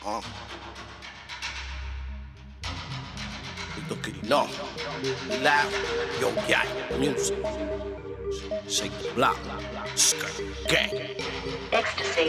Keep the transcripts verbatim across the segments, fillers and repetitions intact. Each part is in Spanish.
Uh. Lito Quirino, Loud, Yo Guy, Music, Shake the Block, Skirt, Gang. Ecstasy.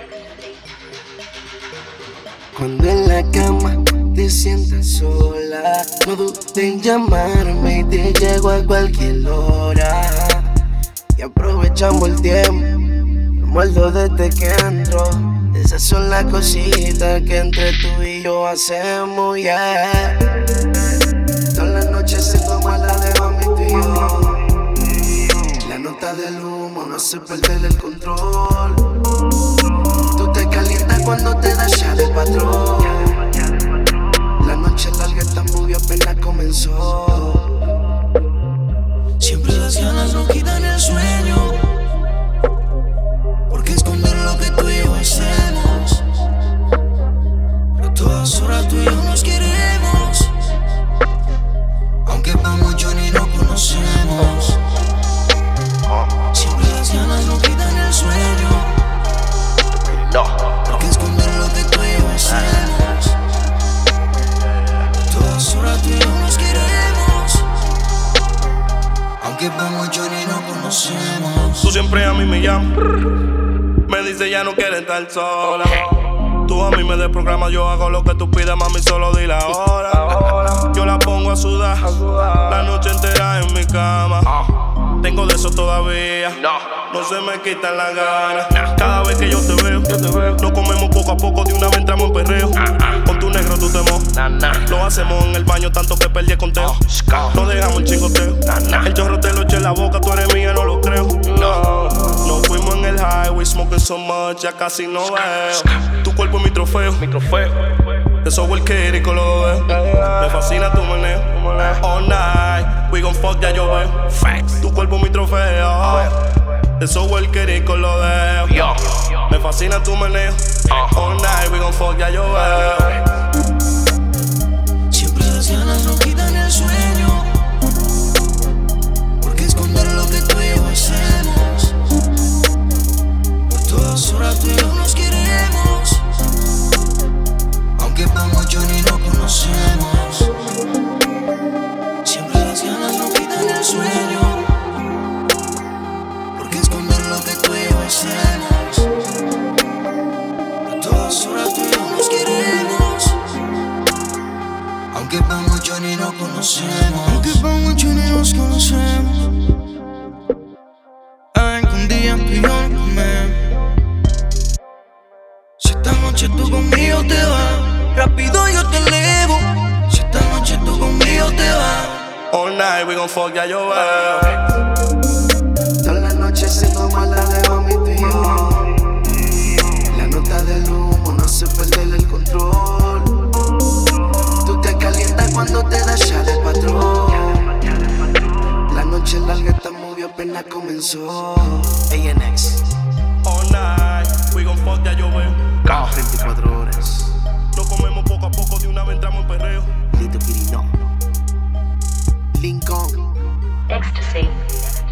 Cuando en la cama te sientas sola, no dudes en llamarme y te llego a cualquier hora. Y aprovechamos el tiempo, me muerdo desde que entro. Esas son las cositas que entre tú y yo hacemos, yeah. Todas las noches se toma la de mami tú y yo. La nota del humo no hace perder el control. Tú te calientas cuando te das ya de patrón. La noche larga, esta movie apenas comenzó. Siempre las ganas no quitan el sueño. ¿Por qué esconder lo que tú y yo hacemos? Pero a todas horas tú y yo nos queremos, aunque pa' mucho ni nos conocemos. Siempre las ganas no quitan el sueño. ¿Por qué esconder lo que tú y yo hacemos? A todas horas tú y yo nos queremos, aunque pa' mucho ni nos conocemos. Tú siempre a mí me llamas, me dice ya no quieres estar sola. Tú a mí me desprogramas, yo hago lo que tú pidas, mami, solo di la hora. Yo la pongo a sudar, la noche entera en mi cama. Tengo de eso todavía, no se me quitan las ganas. Cada vez que yo te veo, lo comemos poco a poco, de una vez entramos en perreo. Con tu negro tú te mojas, lo hacemos en el baño tanto que perdí el conteo. No dejamos el chingoteo, el chorro te lo eché en la boca, tú eres mía, no lo creo. No, nos fuimos en el highway, smoking so much, ya casi no veo. Tu cuerpo es mi trofeo, mi trofeo. De software que rico lo veo. Me fascina tu meneo. All night, we gon' fuck, ya yo veo. Facts. Tu cuerpo mi trofeo. De software que rico lo veo. Me fascina tu meneo. All night, we gon' fuck, ya yo veo. Siempre las ganas no quitan el sueño. ¿Por qué esconder lo que tú y yo hacemos? Por todas horas tú y yo nos queremos, aunque pa' mucho ni nos conocemos. Siempre las ganas no quitan el sueño. ¿Por qué esconder lo que tú y yo hacemos? A todas horas tú y yo nos queremos, aunque pa' mucho ni nos conocemos. Aunque pa' mucho ni nos conocemos. Ven que un día tú y yo nos comemos. Si esta noche tú conmigo te vas, rápido yo te elevo. Si esta noche tú conmigo te vas, All night, we gon' fuck, ya yo veo. todas las noches se toma la de mami tú y yo. La nota del humo no hace perder el control. Tú te calientas cuando te das ya de patrón. La noche larga, esta movie apenas comenzó. A N X All night, we gon' fuck, ya yo veo. veinticuatro horas. Lo comemos poco a poco, de una vez entramos en perreo. Lito Quirino, Lincoln. Ecstasy.